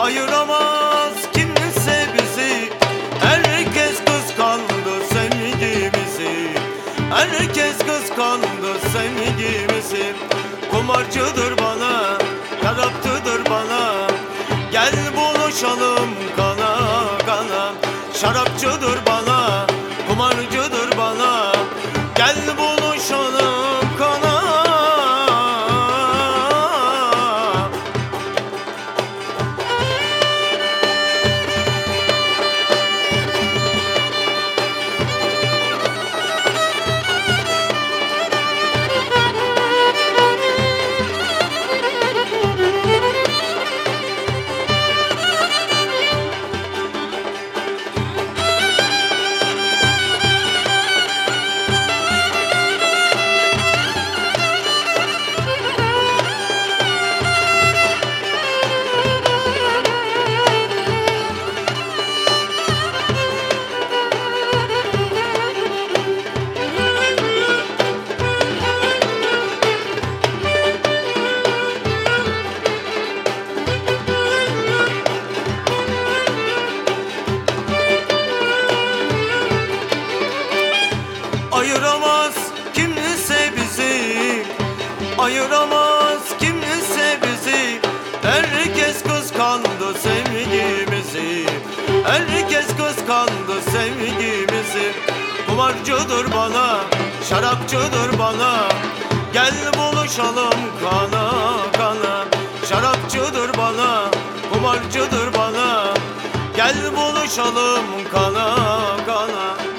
Ayıramaz kimse bizi, herkes kıskandı sevgimizi. Herkes kıskandı sevgimizi. Kumarcıdır bana, şarapçıdır bana, gel buluşalım kana kana. Şarapçıdır bana, kumarcıdır bana, gel buluşalım kana. Ayıramaz kimse bizi, ayıramaz kimse bizi. Herkes kıskandı sevgimizi, herkes kıskandı sevgimizi. Kumarcıdır bana, şarapçıdır bana, gel buluşalım kana kana. Şarapçıdır bana, kumarcıdır bana, gel buluşalım kana kana.